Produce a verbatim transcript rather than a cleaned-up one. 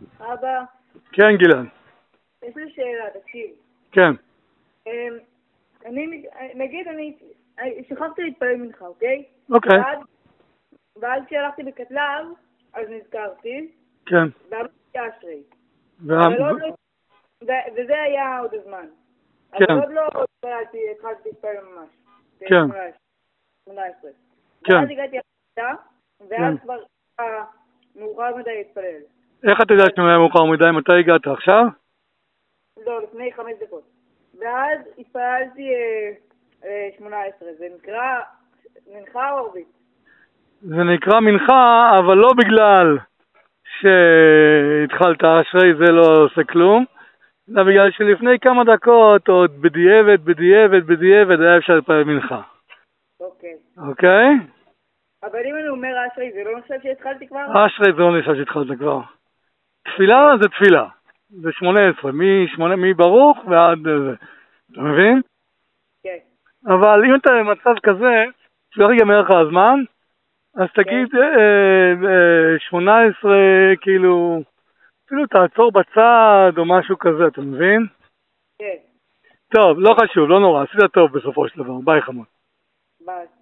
אבא, כן, גלעד. יש לי שאלה, תקשיב. כן. אמ, אני, נגיד, אני שכחתי להתפלל מנחה, אוקיי? אוקיי. ואז, ואז כשהלכתי בקטלב, אז נזכרתי, כן. ואמרתי אשרי. וה- אבל עוד לא, ו- וזה היה עוד הזמן. כן. אבל עוד לא התפללתי, התחלתי להתפלל ממש. כן. שמונה עשרה. כן. ואז הגעתי הביתה, ואז כן. כבר אה, מאוחר מדי להתפלל. איך אתה יודע שאתה היה מאוחר מדי? מתי הגעת? עכשיו? לא, לפני חמש דקות. ואז התפללתי אה, אה, שמונה עשרה. זה נקרא מנחה או ערבית? זה נקרא מנחה, אבל לא בגלל שהתחלת אשרי, זה לא עושה כלום, אלא בגלל שלפני כמה דקות, עוד בדיעבד, בדיעבד, בדיעבד, היה אפשר להתפלל מנחה. אוקיי. אוקיי? אבל אם אני אומר אשרי, זה לא נחשב שהתחלתי כבר? אשרי זה לא נחשב שהתחלת כבר. תפילה זה תפילה. זה שמונה עשרה, משמונה, מברוך ועד זה. אתה מבין? כן. אבל אם אתה במצב כזה, שלא ייגמר לך הזמן, אז תגיד אה, אה, שמונה עשרה, כאילו, אפילו תעצור בצד או משהו כזה, אתה מבין? כן. טוב, לא חשוב, לא נורא, עשית טוב בסופו של דבר. ביי חמוד. ביי.